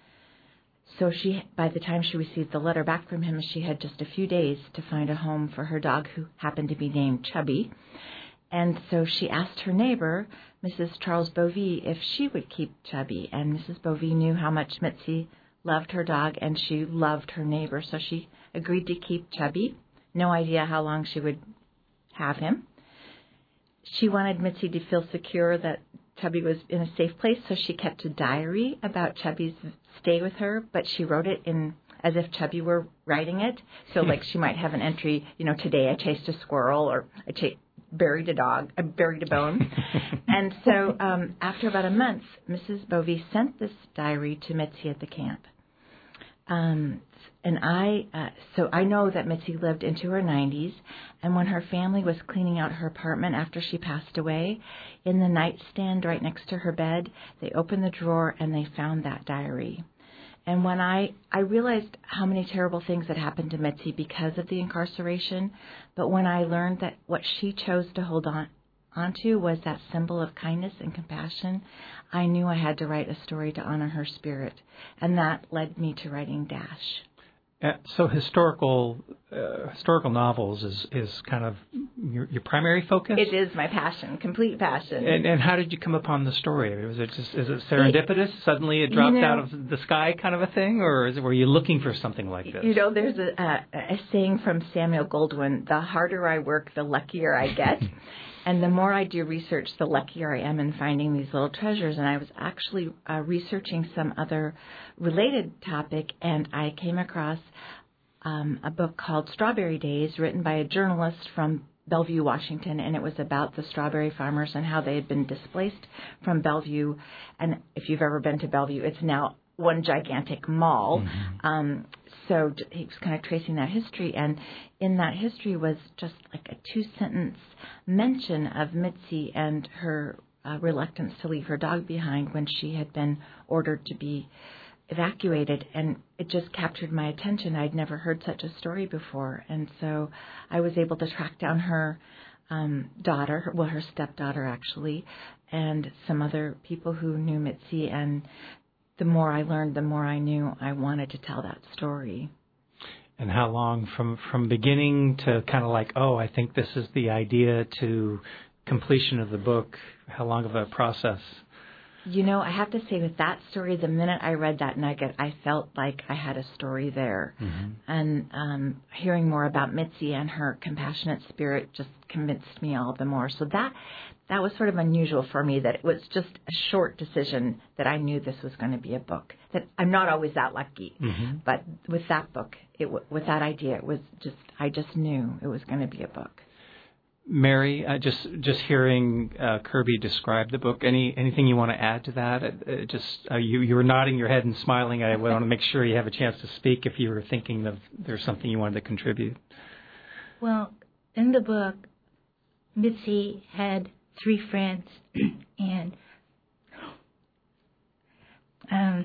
So she, by the time she received the letter back from him, she had just a few days to find a home for her dog, who happened to be named Chubby. And so she asked her neighbor, Missus Charles Bovee, if she would keep Chubby. And Missus Bovee knew how much Mitzi loved her dog, and she loved her neighbor, so she agreed to keep Chubby. No idea how long she would have him. She wanted Mitzi to feel secure that Chubby was in a safe place, so she kept a diary about Chubby's stay with her, but she wrote it in as if Chubby were writing it. So, like, she might have an entry, you know, today I chased a squirrel, or I ch- buried a dog, I buried a bone. And so um, after about a month, Missus Bovee sent this diary to Mitzi at the camp. Um, and I, uh, so I know that Mitzi lived into her nineties, and when her family was cleaning out her apartment after she passed away, in the nightstand right next to her bed, they opened the drawer and they found that diary. And when I, I realized how many terrible things had happened to Mitzi because of the incarceration, but when I learned that what she chose to hold on onto was that symbol of kindness and compassion, I knew I had to write a story to honor her spirit, and that led me to writing Dash. Uh, so historical uh, historical novels is, is kind of your, your primary focus? It is my passion, complete passion. And, and how did you come upon the story? Was it just is it serendipitous? It, Suddenly it dropped you know, out of the sky, kind of a thing, or is it, were you looking for something like this? You know, there's a, a, a saying from Samuel Goldwyn: "The harder I work, the luckier I get." And the more I do research, the luckier I am in finding these little treasures. And I was actually uh, researching some other related topic, and I came across um, a book called Strawberry Days, written by a journalist from Bellevue, Washington, and it was about the strawberry farmers and how they had been displaced from Bellevue. And if you've ever been to Bellevue, it's now one gigantic mall. Mm-hmm. Um, so he was kind of tracing that history, and in that history was just like a two-sentence mention of Mitzi and her uh, reluctance to leave her dog behind when she had been ordered to be evacuated, and it just captured my attention. I'd never heard such a story before, and so I was able to track down her um, daughter, well, her stepdaughter actually, and some other people who knew Mitzi, and the more I learned, the more I knew I wanted to tell that story. And how long from, from beginning to kind of like, oh, I think this is the idea, to completion of the book, how long of a process? You know, I have to say with that story, the minute I read that nugget, I felt like I had a story there. Mm-hmm. And um, hearing more about Mitzi and her compassionate spirit just convinced me all the more. So that that was sort of unusual for me, that it was just a short decision that I knew this was going to be a book. That I'm not always that lucky. Mm-hmm. But with that book, it w- with that idea, it was just, I just knew it was going to be a book. Mary, uh, just just hearing uh, Kirby describe the book, any anything you want to add to that? Uh, just uh, you you were nodding your head and smiling. I want to make sure you have a chance to speak if you were thinking of there's something you wanted to contribute. Well, in the book, Mitzi had three friends, and um,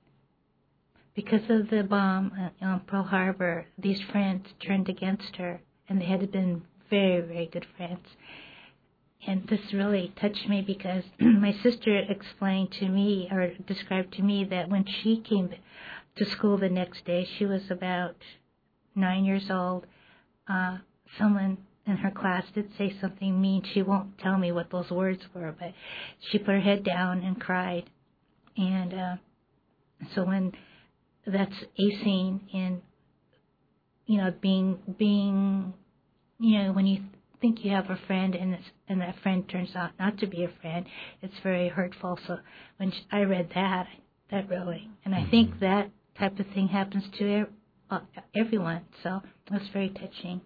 because of the bomb on Pearl Harbor, these friends turned against her, and they had been very, very good friends. And this really touched me because my sister explained to me, or described to me, that when she came to school the next day, she was about nine years old. Uh, someone in her class did say something mean. She won't tell me what those words were, but she put her head down and cried. And uh, so when that's a scene in, you know, being being you know, when you think you have a friend and it's, and that friend turns out not to be a friend, it's very hurtful. So when I read that, that really, and I think that type of thing happens to everyone. So it was very touching.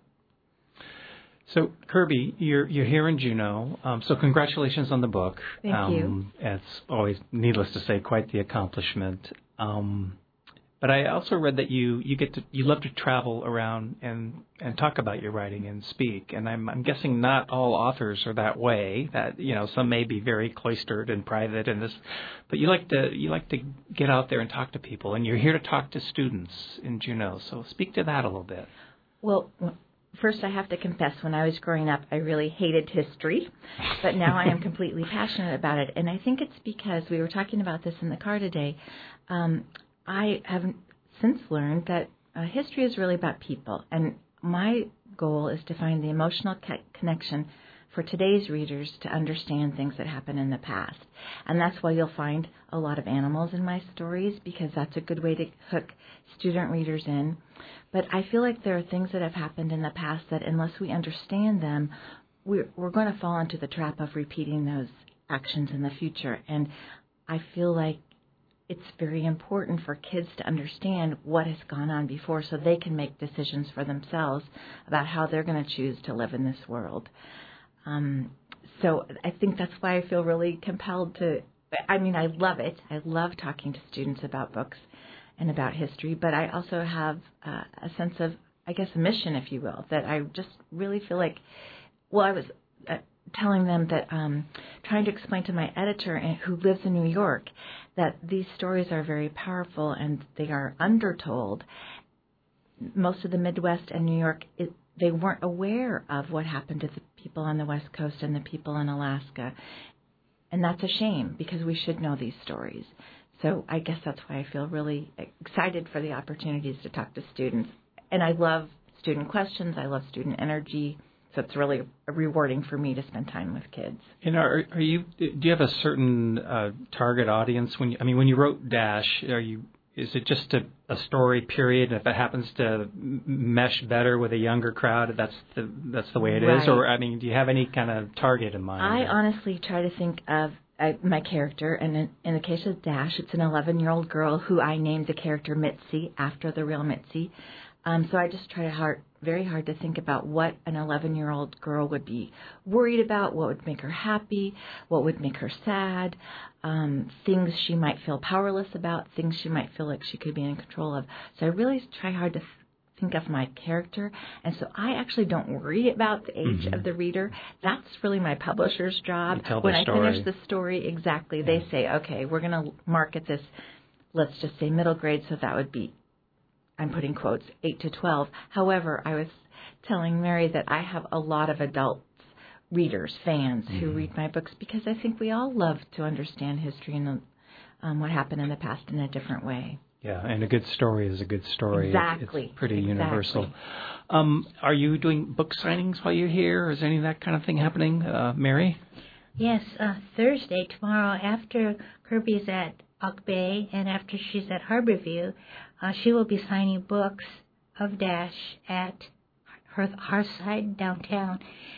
So Kirby, you're you're here in Juneau. Um, so congratulations on the book. Thank um, you. It's always, needless to say, quite the accomplishment. Um, But I also read that you, you get to you love to travel around and, and talk about your writing and speak. And I'm I'm guessing not all authors are that way. That you know some may be very cloistered and private and this, but you like to you like to get out there and talk to people. And you're here to talk to students in Juneau. So speak to that a little bit. Well, first I have to confess, when I was growing up, I really hated history, but now I am completely passionate about it. And I think it's because we were talking about this in the car today. Um, I have since learned that uh, history is really about people, and my goal is to find the emotional co- connection for today's readers to understand things that happened in the past. And that's why you'll find a lot of animals in my stories, because that's a good way to hook student readers in. But I feel like there are things that have happened in the past that unless we understand them, we're, we're going to fall into the trap of repeating those actions in the future. And I feel like it's very important for kids to understand what has gone on before so they can make decisions for themselves about how they're going to choose to live in this world. Um, so I think that's why I feel really compelled to, I mean, I love it. I love talking to students about books and about history, but I also have uh, a sense of, I guess, a mission, if you will, that I just really feel like, well, I was uh, telling them that, um, trying to explain to my editor who lives in New York that these stories are very powerful and they are undertold. Most of the Midwest and New York, it, they weren't aware of what happened to the people on the West Coast and the people in Alaska. And that's a shame because we should know these stories. So I guess that's why I feel really excited for the opportunities to talk to students. And I love student questions. I love student energy. So it's really rewarding for me to spend time with kids. And are, are you? Do you have a certain uh, target audience when you, I mean, when you wrote Dash, are you? Is it just a, a story period? And if it happens to mesh better with a younger crowd, that's the that's the way it right. is. Or I mean, do you have any kind of target in mind? I or? honestly try to think of uh, my character, and in, in the case of Dash, it's an eleven-year-old girl who I named the character Mitzi after the real Mitzi. Um, so I just try hard, very hard to think about what an eleven-year-old girl would be worried about, what would make her happy, what would make her sad, um, things she might feel powerless about, things she might feel like she could be in control of. So I really try hard to think of my character, and so I actually don't worry about the age mm-hmm. of the reader. That's really my publisher's job. When I story. finish the story, exactly, yeah. they say, okay, we're going to market this, let's just say middle grade, so that would be, I'm putting quotes, eight to twelve. However, I was telling Mary that I have a lot of adult readers, fans, mm-hmm. who read my books because I think we all love to understand history and um, what happened in the past in a different way. Yeah, and a good story is a good story. Exactly. It's pretty exactly. universal. Um, are you doing book signings while you're here? Is any of that kind of thing happening, uh, Mary? Yes, uh, Thursday, tomorrow, after Kirby's at Ock Bay and after she's at Harborview, uh, she will be signing books of Dash at her Hearthside downtown.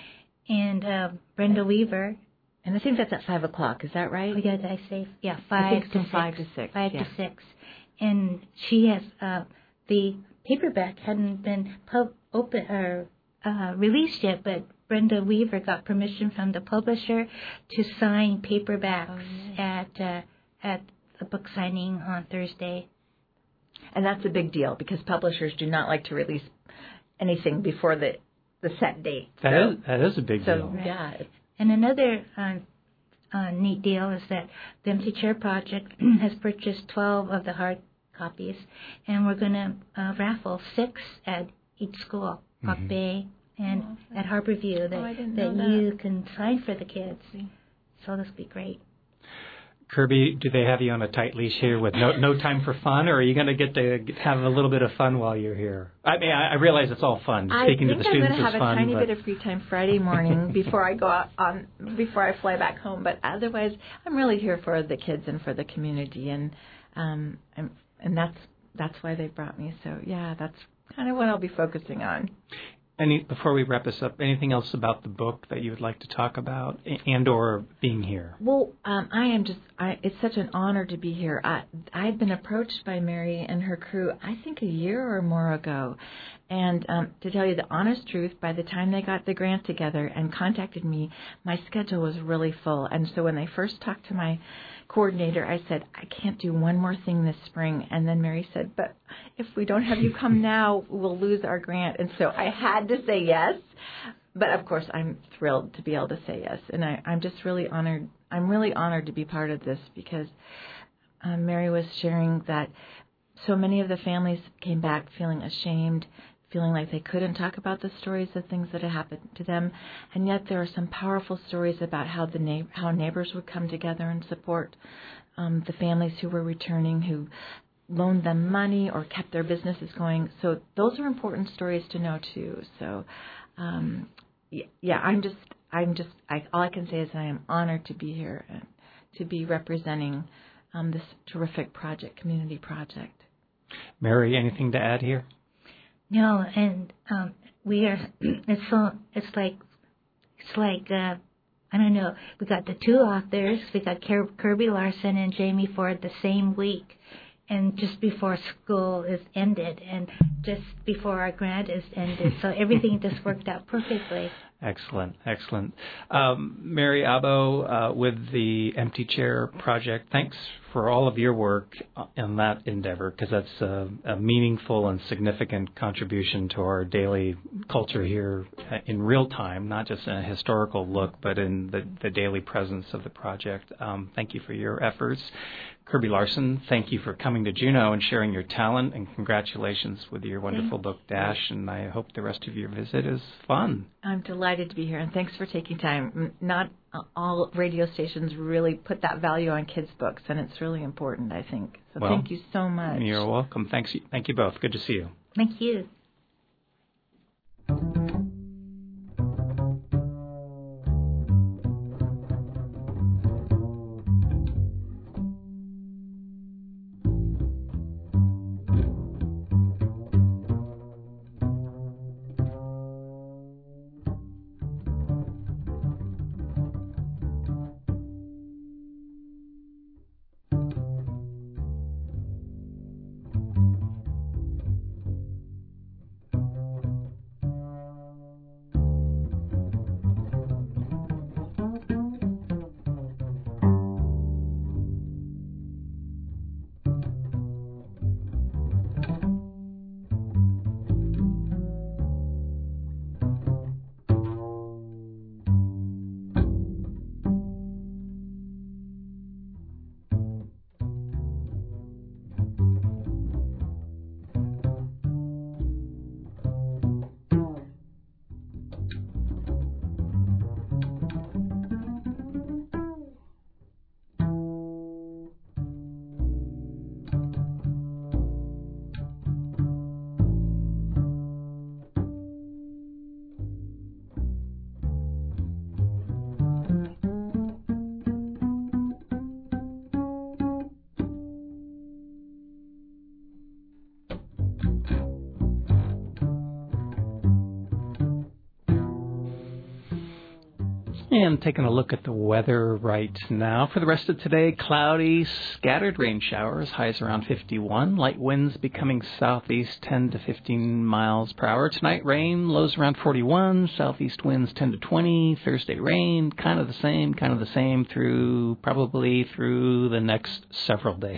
And uh, Brenda Weaver. And I think that's at five o'clock. Is that right? Oh, yeah, did I say? Yeah, five I think to from six. five to six. Five yeah. to six. And she has uh, the paperback hadn't been pub- open or uh, released yet, but Brenda Weaver got permission from the publisher to sign paperbacks oh, yeah. at uh, at the book signing on Thursday. And that's a big deal because publishers do not like to release anything before the the set date. That so, is that is a big so, deal. Right. Yeah. And another uh, uh, neat deal is that the Empty Chair Project has purchased twelve of the hard copies, and we're going to uh, raffle six at each school, mm-hmm. Ock Bay and oh, at Harborview, that, oh, that, that you can sign for the kids. So this will be great. Kirby, do they have you on a tight leash here with no no time for fun, or are you going to get to have a little bit of fun while you're here? I mean, I, I realize it's all fun. Speaking to the students is fun. I think I'm going to have a fun, tiny but... bit of free time Friday morning before I go out on before I fly back home. But otherwise, I'm really here for the kids and for the community, and um, I'm, and that's that's why they brought me. So yeah, that's kind of what I'll be focusing on. Any before we wrap this up, anything else about the book that you would like to talk about, and or being here? Well, um, I am just. I, it's such an honor to be here. I I've been approached by Mary and her crew, I think a year or more ago, and um, to tell you the honest truth, by the time they got the grant together and contacted me, my schedule was really full. And so when they first talked to my coordinator, I said, I can't do one more thing this spring. And then Mary said, but if we don't have you come now, we'll lose our grant. And so I had to say yes. But of course, I'm thrilled to be able to say yes. And I, I'm just really honored. I'm really honored to be part of this because um, Mary was sharing that so many of the families came back feeling ashamed, feeling like they couldn't talk about the stories of things that had happened to them, and yet there are some powerful stories about how the na- how neighbors would come together and support um, the families who were returning, who loaned them money or kept their businesses going. So those are important stories to know too. So um, yeah, I'm just I'm just I, all I can say is I am honored to be here and to be representing um, this terrific project, community project. Mary, anything to add here? No, and um, we are. It's so. It's like. It's like. Uh, I don't know. We got the two authors. We got Kirby Larson and Jamie Ford the same week, and just before school is ended, and just before our grant is ended. So everything just worked out perfectly. Excellent, excellent. Um, Mary Abo, uh, with the Empty Chair Project, thanks for all of your work in that endeavor, because that's a, a meaningful and significant contribution to our daily culture here in real time, not just in a historical look, but in the, the daily presence of the project. Um, thank you for your efforts. Kirby Larson, thank you for coming to Juneau and sharing your talent, and congratulations with your wonderful book, Dash, and I hope the rest of your visit is fun. I'm delighted to be here, and thanks for taking time. Not all radio stations really put that value on kids' books, and it's really important, I think. So well, thank you so much. You're welcome. Thanks. Thank you both. Good to see you. Thank you. And taking a look at the weather right now. For the rest of today, cloudy, scattered rain showers, highs around fifty-one. Light winds becoming southeast ten to fifteen miles per hour. Tonight, rain, lows around forty-one. Southeast winds ten to twenty. Thursday, rain, kind of the same, kind of the same through, probably through the next several days.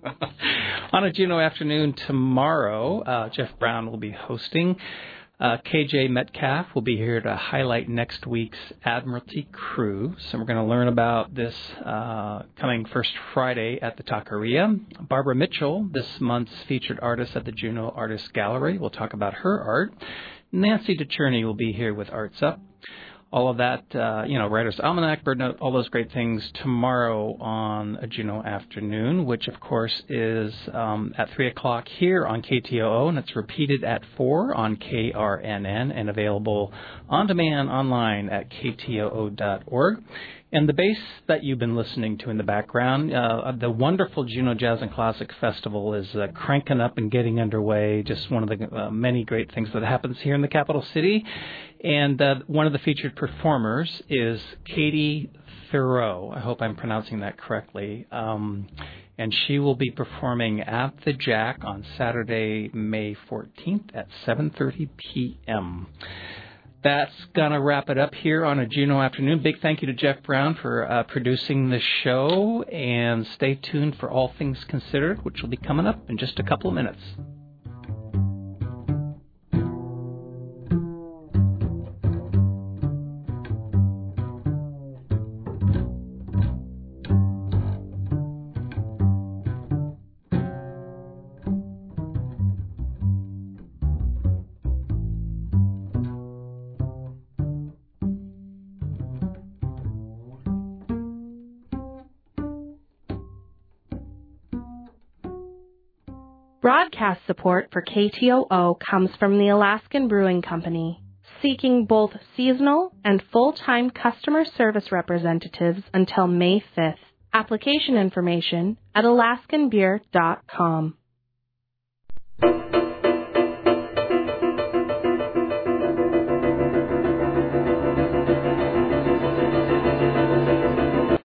On a Juneau afternoon tomorrow, uh, Jeff Brown will be hosting. Uh, K J Metcalf will be here to highlight next week's Admiralty Cruise. So we're going to learn about this uh, coming first Friday at the Taqueria. Barbara Mitchell, this month's featured artist at the Juneau Artist Gallery, will talk about her art. Nancy DeCherney will be here with Arts Up. All of that, uh, you know, Writer's Almanac, Bird Note, all those great things tomorrow on a Juneau afternoon, which, of course, is um, at three o'clock here on K T O O, and it's repeated at four on K R N N and available on demand online at K T O O dot org. And the bass that you've been listening to in the background, uh, the wonderful Juneau Jazz and Classic Festival is uh, cranking up and getting underway. Just one of the uh, many great things that happens here in the capital city. And uh, one of the featured performers is Katie Thoreau. I hope I'm pronouncing that correctly. Um, and she will be performing at the Jack on Saturday, May fourteenth at seven thirty p.m. That's going to wrap it up here on a Juneau afternoon. Big thank you to Jeff Brown for uh, producing the show. And stay tuned for All Things Considered, which will be coming up in just a couple of minutes. Broadcast support for K T O O comes from the Alaskan Brewing Company, seeking both seasonal and full-time customer service representatives until May fifth. Application information at alaskan beer dot com.